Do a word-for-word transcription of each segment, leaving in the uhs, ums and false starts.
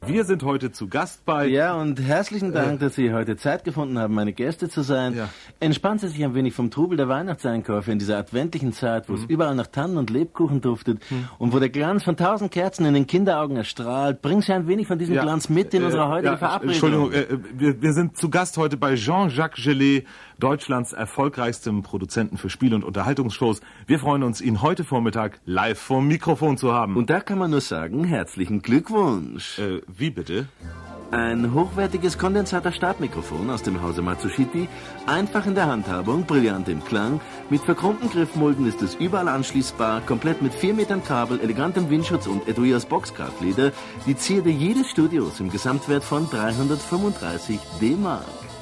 Wir sind heute zu Gast bei... Ja, und herzlichen Dank, äh, dass Sie heute Zeit gefunden haben, meine Gäste zu sein. Ja. Entspannen Sie sich ein wenig vom Trubel der Weihnachtseinkäufe in dieser adventlichen Zeit, wo mhm. es überall nach Tannen und Lebkuchen duftet mhm. und wo der Glanz von tausend Kerzen in den Kinderaugen erstrahlt. Bringen Sie ein wenig von diesem ja. Glanz mit in äh, unsere heutige ja, Verabredung. Entschuldigung, äh, wir, wir sind zu Gast heute bei Jean-Jacques Gelé, Deutschlands erfolgreichstem Produzenten für Spiel- und Unterhaltungsshows. Wir freuen uns, ihn heute Vormittag live vorm Mikrofon zu haben. Und da kann man nur sagen, herzlichen Glückwunsch. Äh, wie bitte? Ein hochwertiges Kondensator-Stabmikrofon aus dem Hause Matsushita, einfach in der Handhabung, brillant im Klang, mit verchromten Griffmulden ist es überall anschließbar, komplett mit vier Metern Kabel, elegantem Windschutz und Etui aus Boxkraftleder, die Zierde jedes Studios im Gesamtwert von dreihundertfünfunddreißig D-Mark.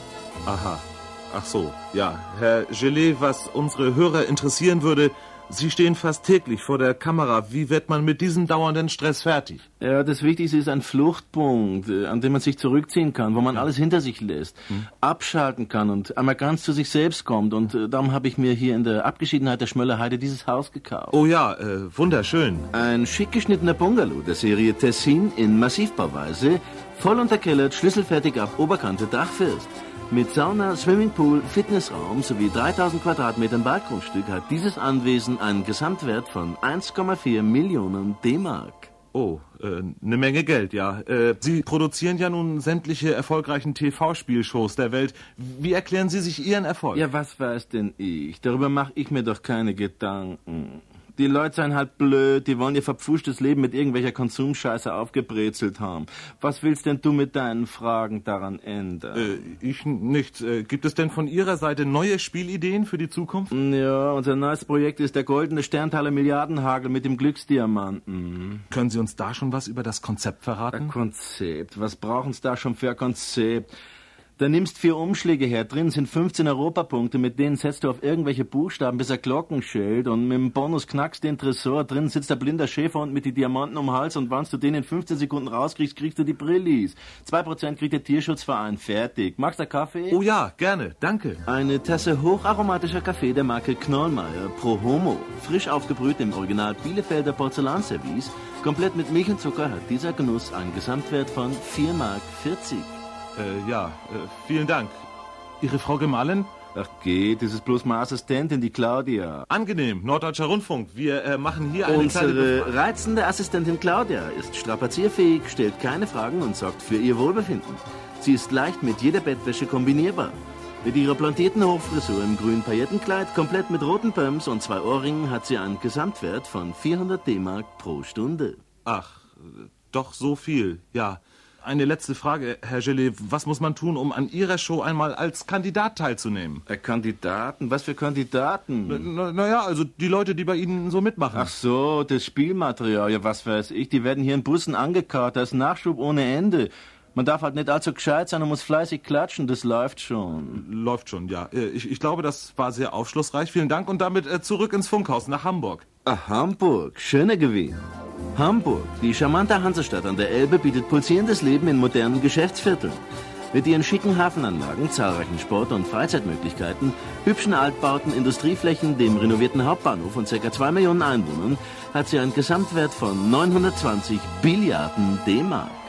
Aha, ach so, ja. Herr Gelé, was unsere Hörer interessieren würde, Sie stehen fast täglich vor der Kamera. Wie wird man mit diesem dauernden Stress fertig? Ja, das Wichtigste ist ein Fluchtpunkt, an dem man sich zurückziehen kann, wo man ja. alles hinter sich lässt, hm. abschalten kann und einmal ganz zu sich selbst kommt. Und äh, darum habe ich mir hier in der Abgeschiedenheit der Schmöllerheide dieses Haus gekauft. Oh ja, äh, wunderschön. Ein schick geschnittener Bungalow der Serie Tessin in Massivbauweise, voll unterkellert, schlüsselfertig ab Oberkante Dachfirst. Mit Sauna, Swimmingpool, Fitnessraum sowie dreitausend Quadratmetern Waldgrundstück hat dieses Anwesen einen Gesamtwert von eins Komma vier Millionen D-Mark. Oh, äh, eine Menge Geld, ja. Äh, Sie produzieren ja nun sämtliche erfolgreichen T V-Spielshows der Welt. Wie erklären Sie sich Ihren Erfolg? Ja, was weiß denn ich? Darüber mache ich mir doch keine Gedanken. Die Leute sind halt blöd, die wollen ihr verpfuschtes Leben mit irgendwelcher Konsumscheiße aufgebrezelt haben. Was willst denn du mit deinen Fragen daran ändern? Äh, ich nichts. Äh, gibt es denn von Ihrer Seite neue Spielideen für die Zukunft? Ja, unser neues Projekt ist der goldene Sterntaler Milliardenhagel mit dem Glücksdiamanten. Können Sie uns da schon was über das Konzept verraten? Ein Konzept? Was brauchen Sie da schon für ein Konzept? Da nimmst vier Umschläge her, drin sind fünfzehn Europapunkte, mit denen setzt du auf irgendwelche Buchstaben, bis er Glocken schält, und mit dem Bonus knackst den Tresor, drin sitzt der blinder Schäferhund mit die Diamanten um den Hals, und wenn du den in fünfzehn Sekunden rauskriegst, kriegst du die Brillis. Zwei Prozent kriegt der Tierschutzverein, fertig. Magst du Kaffee? Oh ja, gerne, danke. Eine Tasse hocharomatischer Kaffee der Marke Knollmeier, Pro Homo, frisch aufgebrüht im Original Bielefelder Porzellanservice, komplett mit Milch und Zucker hat dieser Genuss einen Gesamtwert von vier Mark vierzig. Äh, ja, äh, vielen Dank. Ihre Frau Gemahlin? Ach geht, das ist bloß meine Assistentin, die Claudia. Angenehm, Norddeutscher Rundfunk. Wir äh, machen hier eine Unsere kleine... Unsere reizende Assistentin Claudia ist strapazierfähig, stellt keine Fragen und sorgt für ihr Wohlbefinden. Sie ist leicht mit jeder Bettwäsche kombinierbar. Mit ihrer blondierten Hochfrisur im grünen Paillettenkleid, komplett mit roten Pumps und zwei Ohrringen hat sie einen Gesamtwert von vierhundert D-Mark pro Stunde. Ach, doch so viel, ja. Eine letzte Frage, Herr Gelé. Was muss man tun, um an Ihrer Show einmal als Kandidat teilzunehmen? Äh, Kandidaten? Was für Kandidaten? Naja, na ja, also die Leute, die bei Ihnen so mitmachen. Ach so, das Spielmaterial, ja was weiß ich. Die werden hier in Bussen angekarrt, da ist Nachschub ohne Ende. Man darf halt nicht allzu gescheit sein und muss fleißig klatschen, das läuft schon. Läuft schon, ja. Ich, ich glaube, das war sehr aufschlussreich. Vielen Dank und damit äh, zurück ins Funkhaus nach Hamburg. Ah, Hamburg, schöner Gewinn. Hamburg, die charmante Hansestadt an der Elbe, bietet pulsierendes Leben in modernen Geschäftsvierteln. Mit ihren schicken Hafenanlagen, zahlreichen Sport- und Freizeitmöglichkeiten, hübschen Altbauten, Industrieflächen, dem renovierten Hauptbahnhof und ca. zwei Millionen Einwohnern hat sie einen Gesamtwert von neunhundertzwanzig Billiarden D-Mark.